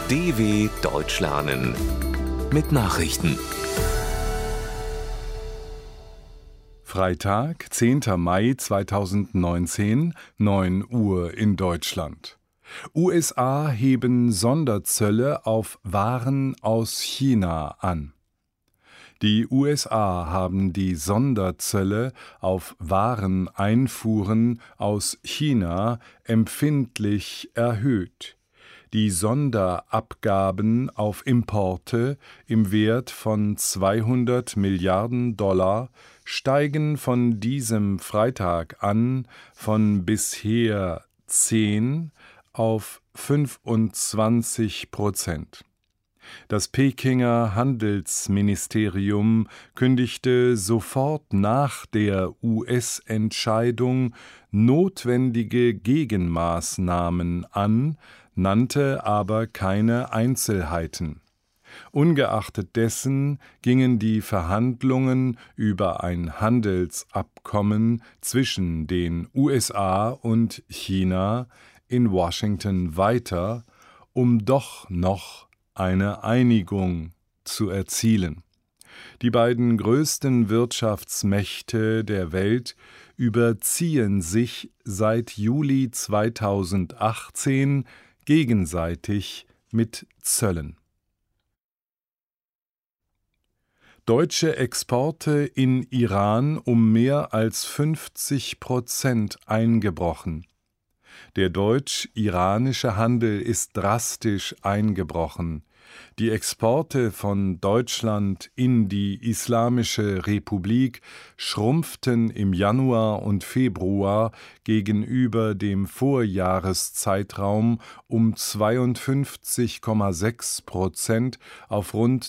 DW Deutsch lernen mit Nachrichten. Freitag, 10. Mai 2019, 9 Uhr in Deutschland. USA heben Sonderzölle auf Waren aus China an. Die USA haben die Sonderzölle auf Wareneinfuhren aus China empfindlich erhöht. Die Sonderabgaben auf Importe im Wert von 200 Milliarden $, steigen von diesem Freitag an von bisher 10 auf 25%. Das Pekinger Handelsministerium kündigte sofort nach der US-Entscheidung notwendige Gegenmaßnahmen an, nannte aber keine Einzelheiten. Ungeachtet dessen gingen die Verhandlungen über ein Handelsabkommen zwischen den USA und China in Washington weiter, um doch noch eine Einigung zu erzielen. Die beiden größten Wirtschaftsmächte der Welt überziehen sich seit Juli 2018 gegenseitig mit Zöllen. Deutsche Exporte in Iran um mehr als 50% eingebrochen. Der deutsch-iranische Handel ist drastisch eingebrochen. Die Exporte von Deutschland in die Islamische Republik schrumpften im Januar und Februar gegenüber dem Vorjahreszeitraum um 52,6% auf rund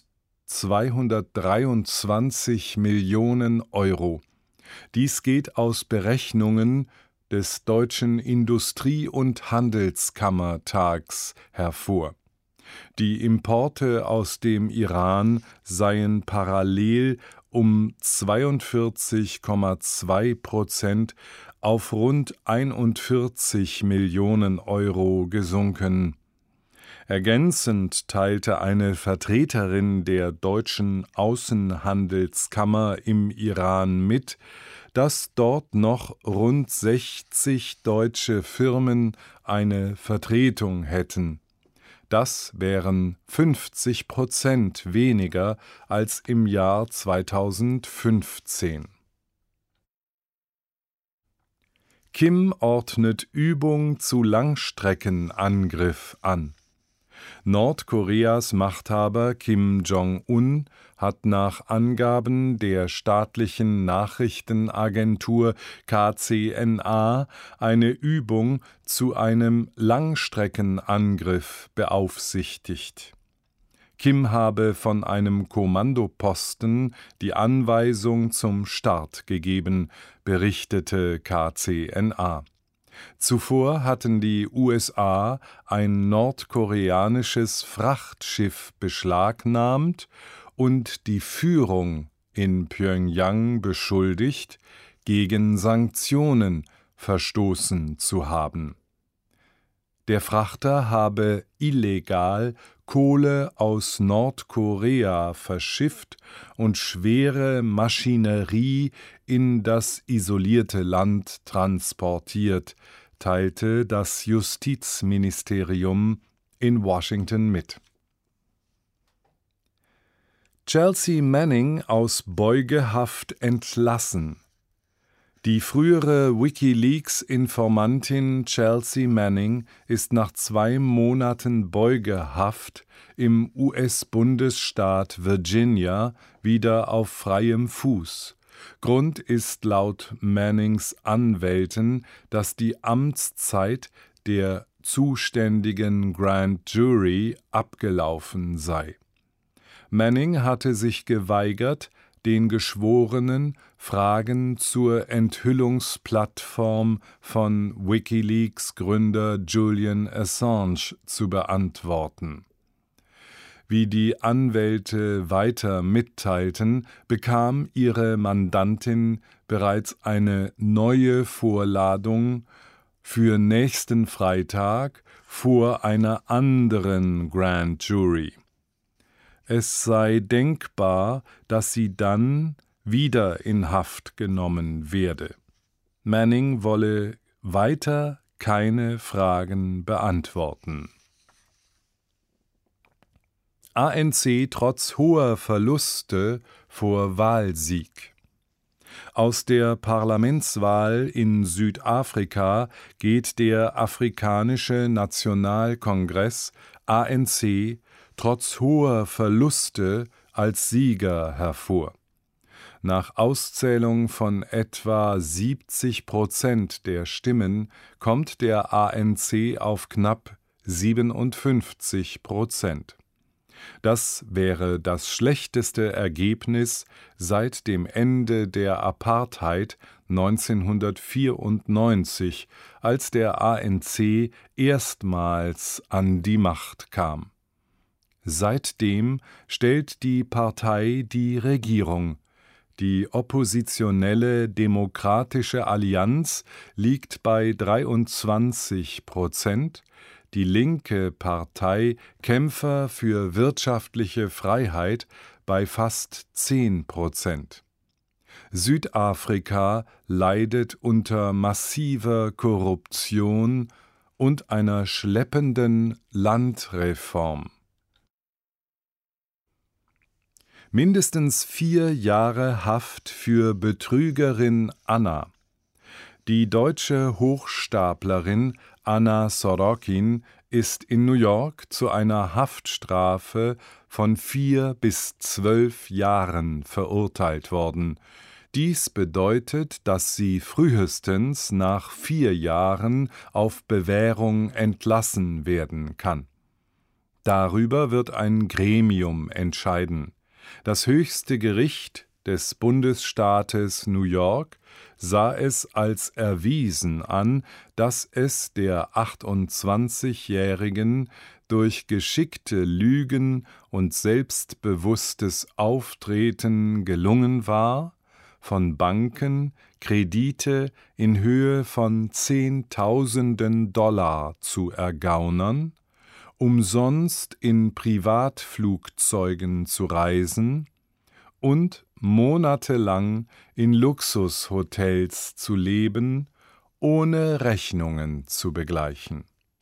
223 Millionen Euro. Dies geht aus Berechnungen des Deutschen Industrie- und Handelskammertags hervor. Die Importe aus dem Iran seien parallel um 42,2% auf rund 41 Millionen Euro gesunken. Ergänzend teilte eine Vertreterin der deutschen Außenhandelskammer im Iran mit, dass dort noch rund 60 deutsche Firmen eine Vertretung hätten. Das wären 50% weniger als im Jahr 2015. Kim ordnet Übung zu Langstreckenangriff an. Nordkoreas Machthaber Kim Jong-un hat nach Angaben der staatlichen Nachrichtenagentur KCNA eine Übung zu einem Langstreckenangriff beaufsichtigt. Kim habe von einem Kommandoposten die Anweisung zum Start gegeben, berichtete KCNA. Zuvor hatten die USA ein nordkoreanisches Frachtschiff beschlagnahmt und die Führung in Pjöngjang beschuldigt, gegen Sanktionen verstoßen zu haben. Der Frachter habe illegal Kohle aus Nordkorea verschifft und schwere Maschinerie in das isolierte Land transportiert, teilte das Justizministerium in Washington mit. Chelsea Manning aus Beugehaft entlassen. Die frühere WikiLeaks-Informantin Chelsea Manning ist nach 2 Monaten Beugehaft im US-Bundesstaat Virginia wieder auf freiem Fuß. Grund ist laut Mannings Anwälten, dass die Amtszeit der zuständigen Grand Jury abgelaufen sei. Manning hatte sich geweigert, den Geschworenen Fragen zur Enthüllungsplattform von WikiLeaks-Gründer Julian Assange zu beantworten. Wie die Anwälte weiter mitteilten, bekam ihre Mandantin bereits eine neue Vorladung für nächsten Freitag vor einer anderen Grand Jury. Es sei denkbar, dass sie dann wieder in Haft genommen werde. Manning wolle weiter keine Fragen beantworten. ANC trotz hoher Verluste vor Wahlsieg. Aus der Parlamentswahl in Südafrika geht der Afrikanische Nationalkongress ANC trotz hoher Verluste als Sieger hervor. Nach Auszählung von etwa 70% der Stimmen kommt der ANC auf knapp 57%. Das wäre das schlechteste Ergebnis seit dem Ende der Apartheid 1994, als der ANC erstmals an die Macht kam. Seitdem stellt die Partei die Regierung. Die oppositionelle Demokratische Allianz liegt bei 23%, die linke Partei Kämpfer für wirtschaftliche Freiheit bei fast 10%. Südafrika leidet unter massiver Korruption und einer schleppenden Landreform. Mindestens 4 Jahre Haft für Betrügerin Anna. Die deutsche Hochstaplerin Anna Sorokin ist in New York zu einer Haftstrafe von 4 bis 12 Jahren verurteilt worden. Dies bedeutet, dass sie frühestens nach 4 Jahren auf Bewährung entlassen werden kann. Darüber wird ein Gremium entscheiden. Das höchste Gericht des Bundesstaates New York sah es als erwiesen an, dass es der 28-Jährigen durch geschickte Lügen und selbstbewusstes Auftreten gelungen war, von Banken Kredite in Höhe von Zehntausenden Dollar zu ergaunern, umsonst in Privatflugzeugen zu reisen und monatelang in Luxushotels zu leben, ohne Rechnungen zu begleichen.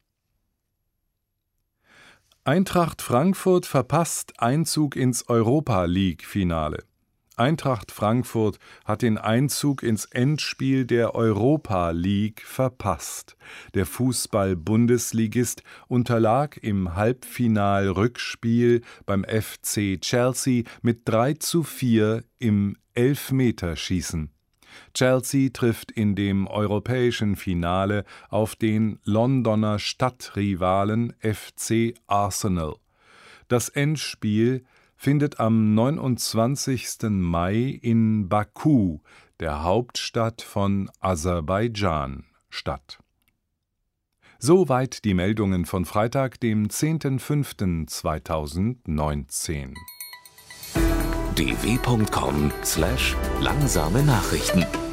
Eintracht Frankfurt verpasst Einzug ins Europa-League-Finale. Eintracht Frankfurt hat den Einzug ins Endspiel der Europa League verpasst. Der Fußball-Bundesligist unterlag im Halbfinal-Rückspiel beim FC Chelsea mit 3:4 im Elfmeterschießen. Chelsea trifft in dem europäischen Finale auf den Londoner Stadtrivalen FC Arsenal. Das Endspiel findet am 29. Mai in Baku, der Hauptstadt von Aserbaidschan, statt. Soweit die Meldungen von Freitag, dem 10.05.2019. dw.com/langsame Nachrichten